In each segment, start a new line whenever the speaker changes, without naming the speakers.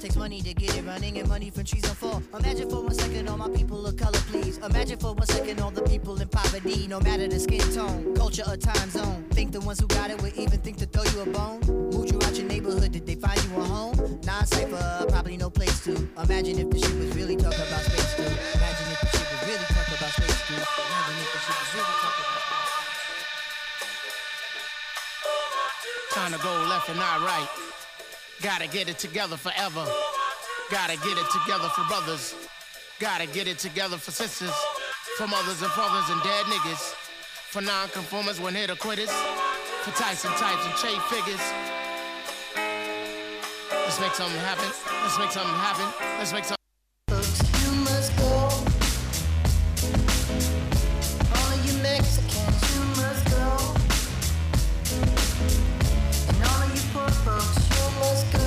Takes money to get it running and money from trees on fall. Imagine for 1 second all my people of color, please. Imagine for 1 second all the people in poverty. No matter the skin tone, culture or time zone. Think the ones who got it would even think to throw you a bone? Moved you out your neighborhood, did they find you a home? Non-cypher, probably no place to. Imagine if the shit was really talking about space too. Imagine if the shit was really talking about space too. Imagine if the shit was really talking about space.
Trying to go left and not right. Gotta get it together forever. Gotta get it together for brothers. Gotta get it together for sisters. For mothers and fathers and dead niggas. For non-conformers when hit or quitters. For Tyson types and Che figures. Let's make something happen. Let's make something happen. Let's make something.
You must go. All of you Mexicans, you must go. And all of you poor folks, you must go.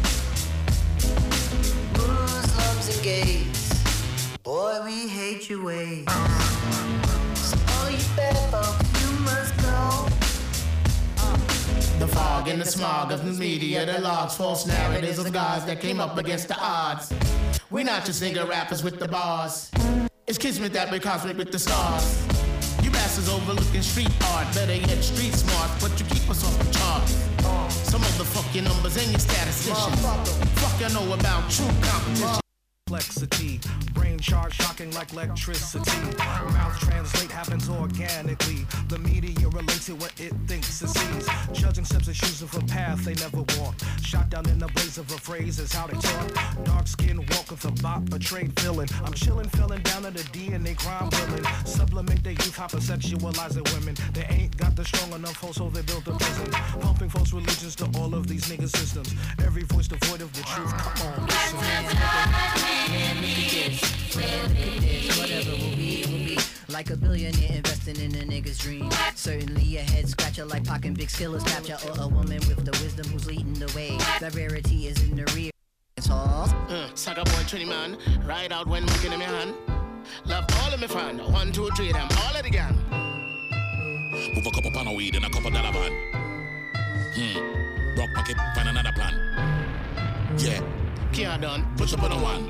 Muslims and gays, boy, we hate your ways. So all you bad folks, you must go.
The fog and the smog of news media that logs false narratives of gods that came up against the odds. We're not just nigga rappers with the bars. It's kismet that we're cosmic with the stars. You bastards overlooking street art, better yet street smart, but you keep us off the charts. Some of the fuck your numbers and your statisticians. Fuck you know about true competition.
Complexity, brain charge shocking like electricity. Mouth translate happens organically. The media relates to what it thinks it sees. Judging steps and choosing for path they never walked. Shot down in the blaze of a phrase is how they talk. Dark skin walk with a bop, a trade villain. I'm chilling, filling down to the DNA crime villain. Sublimate their youth, hypersexualizing women. They ain't got the strong enough host, so they built a prison. Pumping false religions to all of these nigga systems. Every voice devoid of the truth. Come on, listen.
Man, look at this, whatever will be. Like a billionaire investing in a nigga's dream. Certainly a head scratcher like Pac and Big Skiller's capture. Or a woman with the wisdom who's leading the way. That rarity is in the rear. It's all.
Saga boy, Trini man. Ride out when looking in my hand. Love all of me fan. 1, 2, 3, them all of the gang.
Move a couple pound of weed and a couple dollar van. Rock pocket, find another plan. Yeah.
Can't done.
Push up on the one.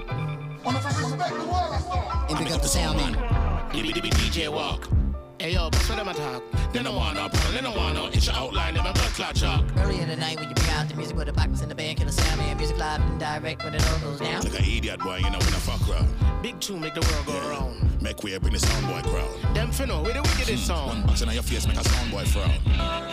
And pick up the sound man.
Dibby DJ walk.
Hey yo, what's what them attack?
They don't want no problem, they don't want no. It's your outline, they my blood clot chalk.
Early in the night when you bring out the music with the black was in the band, kill a sound man. Music live and direct when it all goes down.
Like an idiot boy, you know when I fuck around.
Big tune make the world go around.
Make way bring the sound boy crowd.
Them finna with the wickedest song.
One box in your face make a sound boy frown.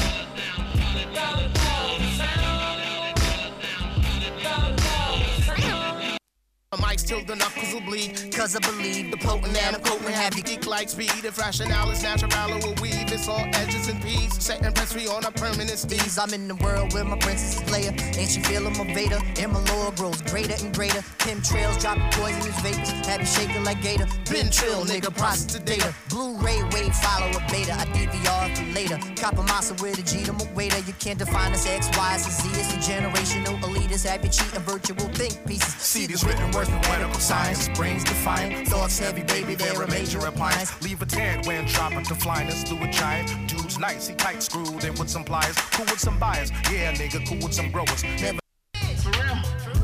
Mike still the knuckles will bleed. Cause I believe the potent and I'm quoting have you geek like speed. If rationale is natural, will weave. It's all edges and peas. Setting press free on a permanent steez. I'm in the world where my princess is Leia. And she feeling my Vader. And my lore grows greater and greater. Chemtrails dropping poisonous vapors. Have you shaking like Gator. Been trill, nigga, process the data. Blu-ray wave, follow a beta. I DVR for later. Copper massa with a G to my waiter. You can't define us X, Y, and Z. It's a generational elitist. Have you cheating virtual think pieces.
See these written words from medical science. Brains defiant. Thoughts heavy, baby, they're a major appliance. Leave a tad when dropping to flyness through a giant. Dude's nice, he tight screwed in with some pliers. Cool with some buyers. Yeah, nigga, cool with some growers. Never.
For real.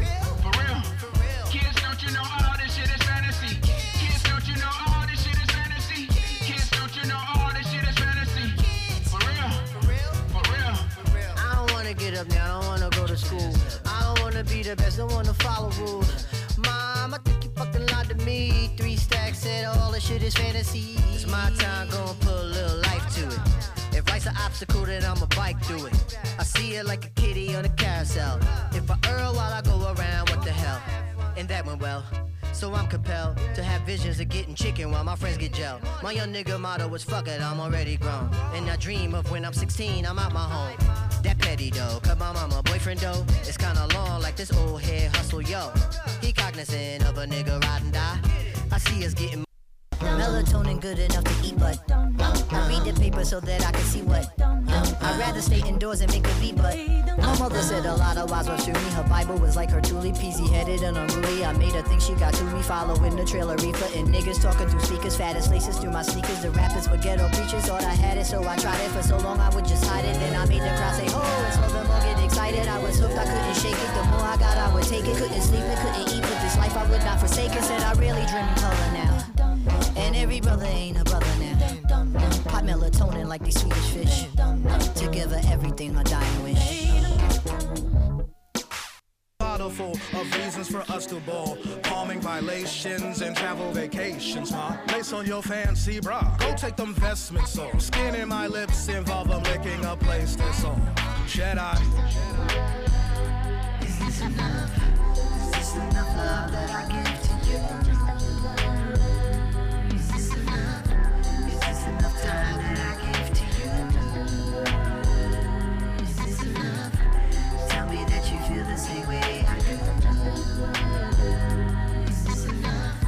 Kids, don't you know all this shit is fantasy? Kids, don't you know all this shit is fantasy? Kids, don't you know all this shit is fantasy? For real.
I don't wanna get up now, I don't wanna go to school. I don't wanna be the best, I don't wanna follow rules. Mom, I think you fucking lied to me. 3 stacks said all this shit is fantasy. It's my time, gonna put a little life to it. If life's an obstacle, then I'ma bike through it. I see it like a kitty on a carousel. If I while I go around, what the hell? And that went well. So I'm compelled to have visions of getting chicken while my friends get gel. My young nigga motto was fuck it, I'm already grown. And I dream of when I'm 16, I'm out my home. That petty though, cause my mama boyfriend though, it's kinda long like this old head hustle, yo. He cognizant of a nigga ride and die. I see us getting melatonin good enough to eat, but I read the paper so that I can see what. I'd rather stay indoors and make a beat, but my mother said a lot of wise words to me. Her Bible was like her truly peasy-headed and unruly. I made her think she got to me, following the trail of reefer and niggas talking through speakers, fat as laces through my sneakers. The rappers were ghetto preachers, thought I had it, so I tried it for so long I would just hide it. Then I made the crowd say, oh, and so the more get excited. I was hooked, I couldn't shake it. The more I got, I would take take it. Couldn't sleep and couldn't eat, but this life I would not forsake it. Said I really dream in color now. And every brother ain't a brother now. Pop melatonin like these Swedish fish. Together everything my dying wish.
Bottle full of reasons for us to ball. Palming violations and travel vacations, huh? Lace on your fancy bra. Go take them vestments off. Skin in my lips involve them licking a place that's all. Jedi.
Is this enough? Is this enough love that I give to you? Is this enough? Is this enough time that I give to you? Is this enough? Tell me that you feel the same way I do. Is this enough?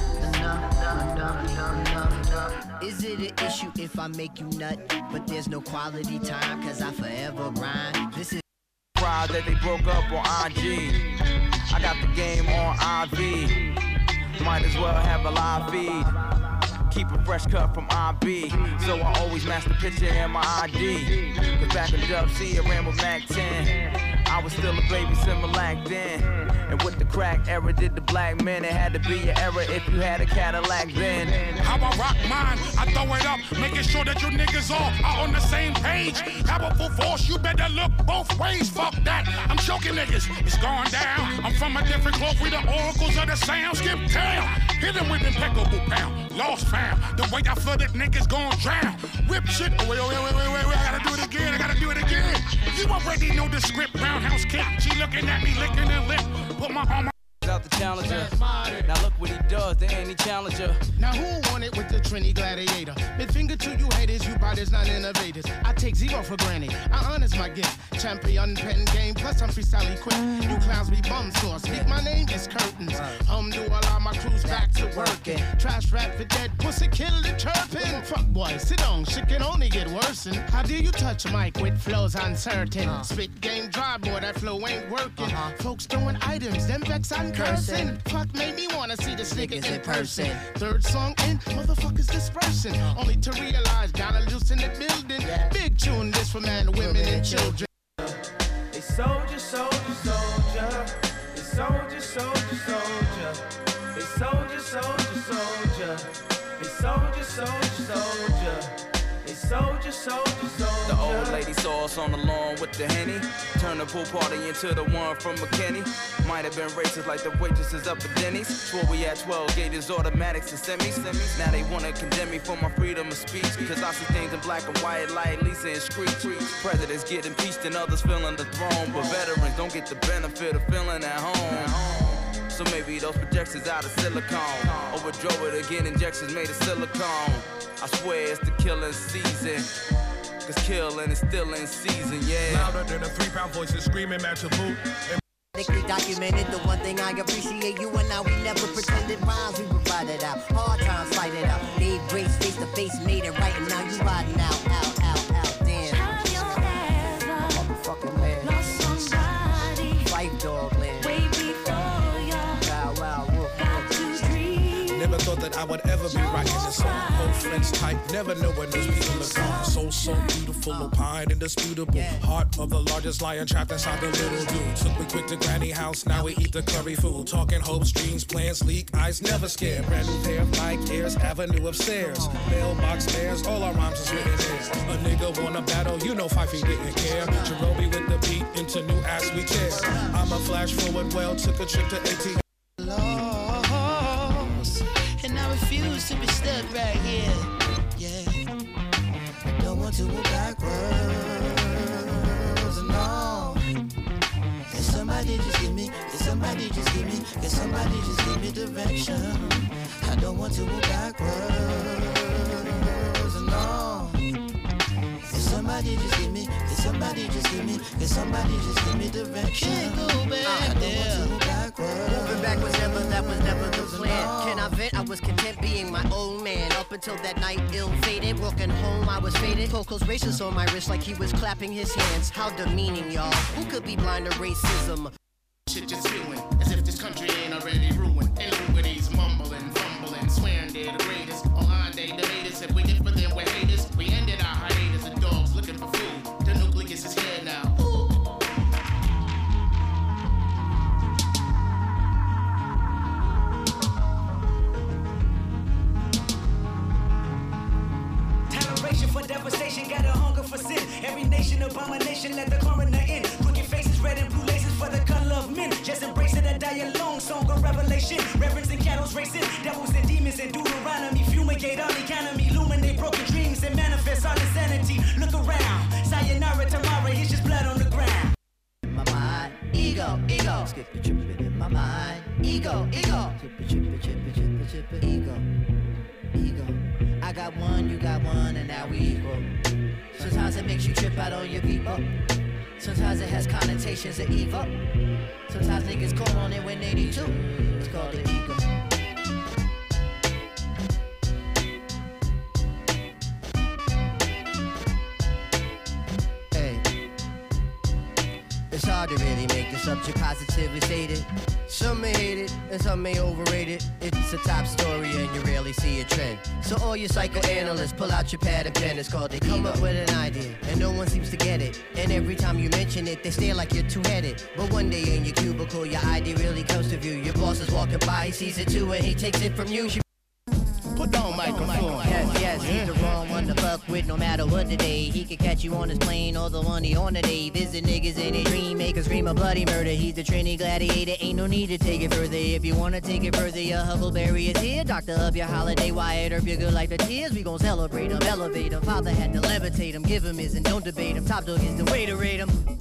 Enough. Is it an issue if I make you nut? But there's no quality time, cause I forever grind. This is
proud that they broke up on IG. I got the game on IV. Might as well have a live feed. Keep a fresh cut from IB, so I always match the picture in my ID. Cause back in Dub C, I ran with Mac 10. I was still a baby Similac then. And with the crack era, did the black men. It had to be an era if you had a Cadillac then.
How I rock mine, I throw it up, making sure that you niggas all are on the same page. Powerful force, you better look both ways. Fuck that, I'm choking niggas, it's going down. I'm from a different cloth, we the oracles of the sound. Skip town, hit him with impeccable pound. Lost found, the way I flooded niggas gon' drown. Whip shit, wait, I gotta do it again. You already know the script, roundhouse kick. She looking at me, licking her lip. Put my arm
out the challenger. Now look what he does, there ain't any challenger.
Now who won it with the Trini Gladiator? Mid finger to you haters, you biters not innovators. I take zero for granted, I honest my gift. Champion pen game, plus I'm freestyle equipped. You clowns be bum sauce, speak my name, it's curtains. Do allow my crews back to working. Trash rap for dead pussy, kill the chirping. Fuck boy, sit on, shit can only get worse. How dare you touch a mic with flows uncertain? Spit game dry, boy, that flow ain't working. Folks throwing items, them vex I'm cursing. Fuck made me wanna see this nigga in person. Third song in, motherfuckers dispersing. Only to realize, gotta loosen the building. Big tune, this for men, women, and children.
They soldier, soldier, soldier. They soldier, soldier, soldier. They soldier, soldier, soldier. They soldier, soldier, soldier. They soldier, soldier, soldier.
The old lady saw us on the lawn with the Henny. Turned the pool party into the one from McKinney. Might have been racist like the waitresses up at Denny's. Swore we had 12 gauges, automatics and semis. Now they wanna condemn me for my freedom of speech. Cause I see things in black and white like Lisa and Screech. Presidents get impeached and others filling the throne. But veterans don't get the benefit of feeling at home. So maybe those projections out of silicone. Overdrove it again, injections made of silicone. I swear it's the killing season. Cause killing is still in season, yeah.
Louder than a 3-pound voices screaming at your boot.
Documented the one thing I appreciate you and now we never pretended rhymes, we would write it out. Hard times, fight it out. Gave grace face to face, made it right, and now you riding out. Damn.
Have you ever
Motherfucking man.
lost somebody
Fight dog land.
way before you
Wow, woof.
got to dream?
Never thought that I would ever be writing this song. Old friends tight, never know when those people are gone. So beautiful, opined, indisputable. Heart of the largest lion trapped inside the little dude. Took me quick to granny house, now we eat the curry food. Talking hopes, dreams, plans, leak, eyes never scared. Brand new pair of Nike Airs, avenue upstairs. Mailbox stairs, all our rhymes is written here. A nigga wanna battle, you know Fifey didn't care. Jerobi with the beat into new ass we tear. I'm a flash forward, well, took a trip to AT.
And I refuse to be stuck right here. Yeah. I don't want to go backwards, no. Can somebody just give me, direction? I don't want to go backwards, no. Can somebody just give me, direction? Can't go back there. Moving back was never, that was never the plan. Can I vent? I was content being my own man. Up until that night, ill-fated. Walking home, I was faded. Coco's racist on my wrist like he was clapping his hands. How demeaning, y'all. Who could be blind to racism?
Shit just spewing, as if this country ain't already ruined. Illuminates, mumbling, fumbling, swearing they're the greatest. Online they debate us, if we get for them, we're haters. We ended our hiatus, the dogs looking for food. The nucleus is here now.
world's racing. Devils and demons in Deuteronomy. Fumigate on the economy. Illuminate broken dreams and manifest on insanity. Look around. Sayonara tomorrow. It's just blood on the ground.
My mind, ego, skip a trippin' in my mind, ego, chippa, ego. I got one, you got one, and now we equal. Sometimes it makes you trip out on your people. Sometimes it has connotations of evil. Sometimes niggas call on it when they need to. It's called the ego. It's hard to really make the subject positively stated. Some may hate it, and some may overrate it. It's a top story and you rarely see a trend. So all you psychoanalysts, pull out your pad and pen. It's called they come up with an idea, and no one seems to get it. And every time you mention it, they stare like you're two-headed. But one day in your cubicle, your idea really comes to view. Your boss is walking by, he sees it too, and he takes it from you.
Put down microphone.
Yes, he's the wrong one to fuck with no matter what the day. He could catch you on his plane or the one he on the day. Visit niggas in his dream, make a scream of bloody murder. He's the Trini gladiator, ain't no need to take it further. If you wanna take it further, your Huckleberry is here. Doctor of your holiday, Wyatt Earp your good life to tears. We gon' celebrate him, elevate him. Father had to levitate him, give him his and don't debate him. Top dog is the way to rate him.